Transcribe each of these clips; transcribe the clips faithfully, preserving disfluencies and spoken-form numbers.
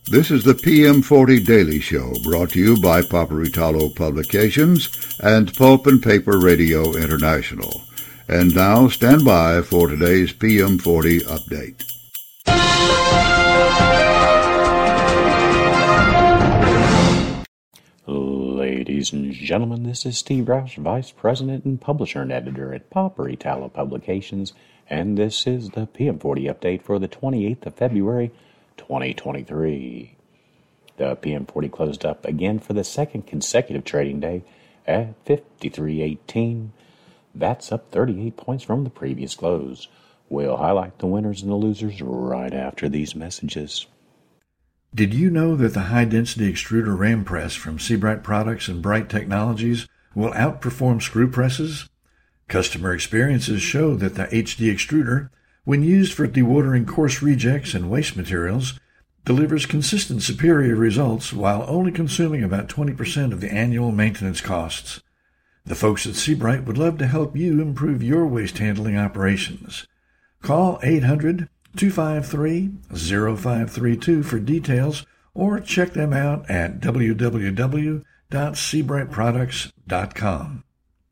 This is the P M forty Daily Show, brought to you by Paperitalo Publications and Pulp and Paper Radio International. And now, stand by for today's P M forty update. Ladies and gentlemen, this is Steve Roush, Vice President and Publisher and Editor at Paperitalo Publications, and this is the P M forty update for the twenty-eighth of February, twenty twenty-three. The P M forty closed up again for the second consecutive trading day at fifty-three eighteen. That's up thirty-eight points from the previous close. We'll highlight the winners and the losers right after these messages. Did you know that the high-density extruder ram press from Seabright Products and Bright Technologies will outperform screw presses? Customer experiences show that the H D extruder, when used for dewatering coarse rejects and waste materials, delivers consistent superior results while only consuming about twenty percent of the annual maintenance costs. The folks at Seabright would love to help you improve your waste handling operations. Call eight hundred, two five three, zero five three two for details or check them out at w w w dot seabright products dot com.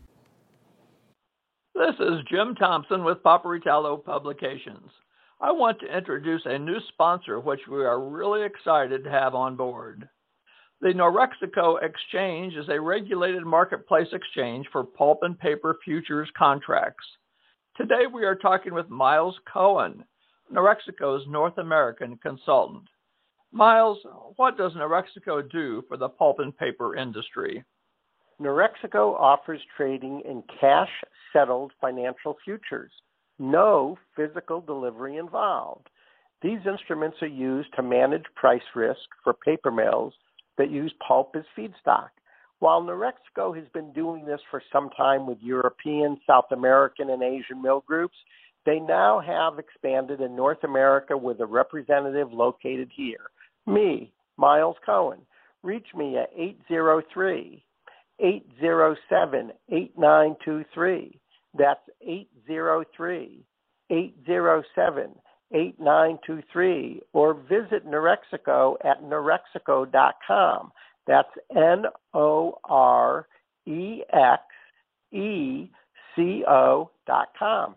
This is Jim Thompson with Paperitalo Publications. I want to introduce a new sponsor which we are really excited to have on board. The Norexico Exchange is a regulated marketplace exchange for pulp and paper futures contracts. Today we are talking with Miles Cohen, Norexico's North American consultant. Miles, what does Norexico do for the pulp and paper industry? Norexico offers trading in cash-settled financial futures. No physical delivery involved. These instruments are used to manage price risk for paper mills that use pulp as feedstock. While Norexico has been doing this for some time with European, South American, and Asian mill groups, they now have expanded in North America with a representative located here. Me, Miles Cohen. Reach me at eight zero three, eight zero seven, eight nine two three. That's eight zero three, eight zero seven, eight nine two three, or visit Norexico at norexico dot com. That's N O R E X E C O dot com.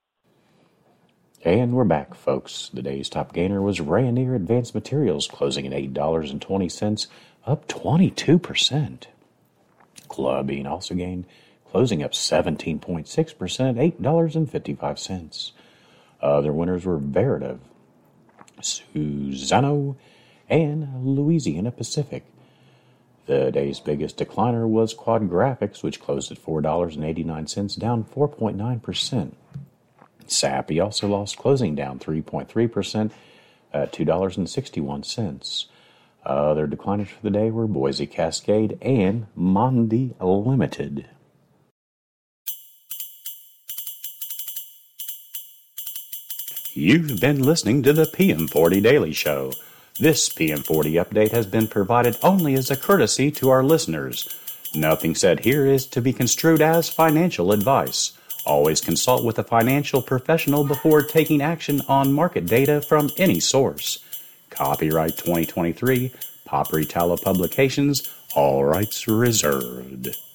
And we're back, folks. The day's top gainer was Rayonier Advanced Materials, closing at eight dollars and twenty cents, up twenty-two percent. Clubbing also gained, closing up seventeen point six percent at eight dollars and fifty-five cents. Other winners were Veritiv, Suzano, and Louisiana Pacific. The day's biggest decliner was Quad Graphics, which closed at four dollars and eighty-nine cents, down four point nine percent. Sappi also lost, closing down three point three percent at two dollars and sixty-one cents. Other decliners for the day were Boise Cascade and Mondi Limited. You've been listening to the P M forty Daily Show. This P M forty update has been provided only as a courtesy to our listeners. Nothing said here is to be construed as financial advice. Always consult with a financial professional before taking action on market data from any source. Copyright twenty twenty-three, Paperitalo Publications, all rights reserved.